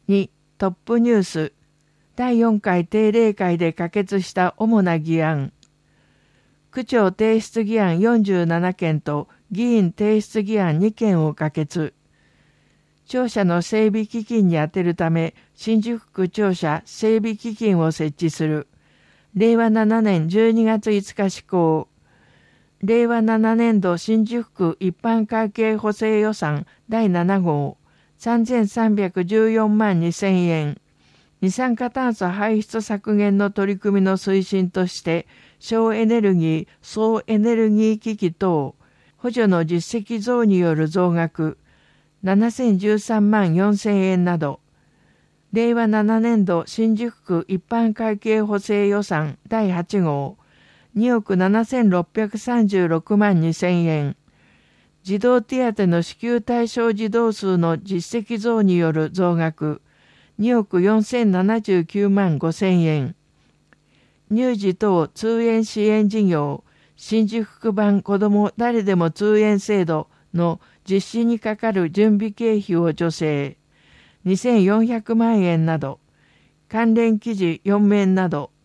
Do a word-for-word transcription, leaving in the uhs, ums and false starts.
にトップニュースだいよんかい定例会で可決した主な議案。区長提出議案よんじゅうななけんと議員提出議案にけんを可決。庁舎の整備基金に充てるため新宿区庁舎整備基金を設置する。れいわななねんじゅうにがついつか施行。れいわななねんど新宿区一般会計補正予算だいななごうさんぜんさんびゃくじゅうよんまんにせんえん。二酸化炭素排出削減の取り組みの推進として省エネルギー総エネルギー機器等補助の実績増による増額ななせんじゅうさんまんよんせんえんなど、れいわななねんど新宿区一般会計補正予算だいはちごうにおくななせんろっぴゃくさんじゅうろくまんにせんえん、児童手当の支給対象児童数の実績増による増額におくよんせんななじゅうきゅうまんごせんえん、乳児等通園支援事業新宿区版子ども誰でも通園制度の実施にかかる準備経費を助成にせんよんひゃくまんえんなど、関連記事よんめんなど、